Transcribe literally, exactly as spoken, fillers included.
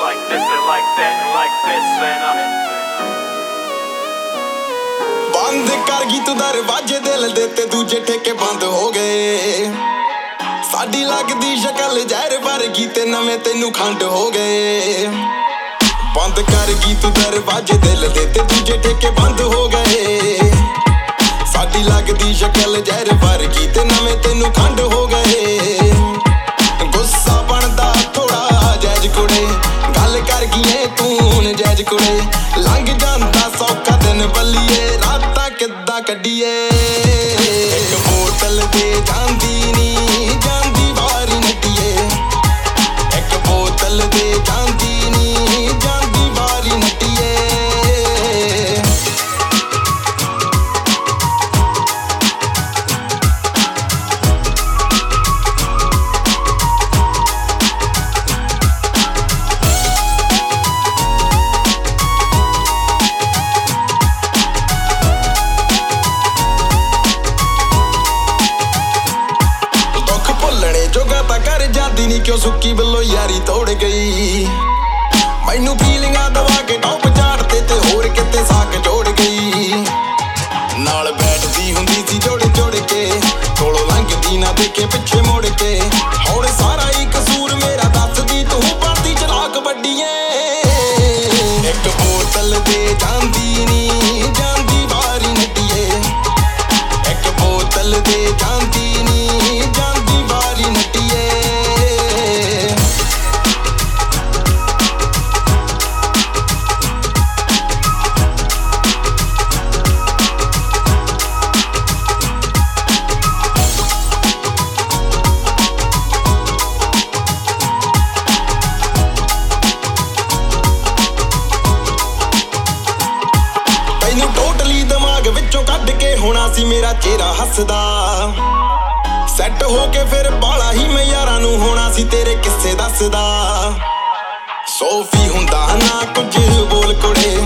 like this and like that and like this and I ਬੰਦ ਕਰ ਗਈ ਤੂੰ ਦਰਵਾਜ਼ੇ ਦਿਲ ਦੇ ਤੇ ਦੂਜੇ ਠੇਕੇ ਬੰਦ ਹੋ ਗਏ ਸਾਡੀ ਲੱਗਦੀ ਸ਼ਕਲ ਜ਼ਹਿਰ ਵਰਗੀ ਤੇ ਨਵੇਂ ਤੈਨੂੰ ਖੰਡ ਹੋ ਗਏ ਬੰਦ ਕਰ ਗਈ ਤੂੰ ਦਰਵਾਜ਼ੇ ਦਿਲ ਦੇ ਤੇ ਦੂਜੇ ਠੇਕੇ ਬੰਦ ਹੋ ਗਏ ਸਾਡੀ ਲੱਗਦੀ ਸ਼ਕਲ ਜ਼ਹਿਰ ਵਰਗੀ ਤੇ ਨਵੇਂ ਤੈਨੂੰ ਖੰਡ ਹੋ ਗਏ ਗੁੱਸਾ ਬਣਦਾ ਥੋੜਾ ਜੈਜ ਕੁੜੇ ਗੱਲ ਕਰ ਗਈਏ ਤੂੰ ਨਜਾਇਜ਼ ਕੁੜੇ ਲੰਘ ਜਾਂਦਾ ਸੌਖਾ ਦਿਨ ਬੱਲੀਏ ਰਾਤਾਂ ਕਿੱਦਾਂ ਕੱਢੀਏ ਇੱਕ ਬੋਤਲ ਦੇ ਜਾਂਦੀ ਨੀ ਜਾਂਦੀ ਵਾਰੀ ਨੱਟੀਏ ਇੱਕ ਬੋਤਲ ਦੇ ਜਾਂਦੀ ਨੀ ਜਾਂਦੀ ਵਾਰੀ ਨੱਟੀਏ ਜੋਗਾ ਤਾਂ ਕਰ ਜਾਂਦੀ ਨੀ ਕਿਉਂ ਸੁੱਕੀ ਬਿੱਲੋ ਯਾਰੀ ਤੋੜ ਗਈ ਮੈਨੂੰ ਫੀਲਿੰਗਾਂ ਦਵਾ ਕੇ ਟੌਪ ਝਾੜਤੇ ਤੇ ਹੋਰ ਕਿਤੇ ਸਾਕ ਜੋੜ ਗਈ ਨਾਲ ਬੈਠਦੀ ਹੁੰਦੀ ਸੀ ਜੋੜ ਜੋੜ ਕੇ ਕੋਲੋਂ ਲੰਘਦੀ ਨਾ ਦੇਖੇ ਪਿੱਛੇ ਮੁੜ ਕੇ ਹੁਣ ਸਾਰਾ ਹੀ ਕਸੂਰ ਮੇਰਾ ਦੱਸਦੀ ਤੂੰ ਪਾਤੀ ਚਲਾਕ ਵੱਡੀਏ ਇੱਕ ਬੋਤਲ ਦੇ ਜਾਂਦੀ ਨੀ ਜਾਂਦੀ ਵਾਰੀ ਨੱਟੀਏ ਇੱਕ ਬੋਤਲ ਦੇ ਜਾਂਦੀ ਨੀ ਜਾਂਦੀ ਵਾਰੀ ਨੱਟੀਏ ਤੈਨੂੰ ਟੋਟਲੀ ਦਿਮਾਗ ਵਿੱਚੋਂ ਕੱਢ ਕੇ ਹੋਣਾ ਸੀ ਮੇਰਾ ਚਿਹਰਾ ਹੱਸਦਾ ਸੈੱਟ ਹੋ ਕੇ ਫਿਰ ਬਾਲਾ ਹੀ ਮੈਂ ਯਾਰਾਂ ਨੂੰ ਹੋਣਾ ਸੀ ਤੇਰੇ ਕਿੱਸੇ ਦੱਸਦਾ ਸੋਫੀ ਹੁੰਦਾ ਨਾ ਕੁਝ ਬੋਲ ਕੁੜੇ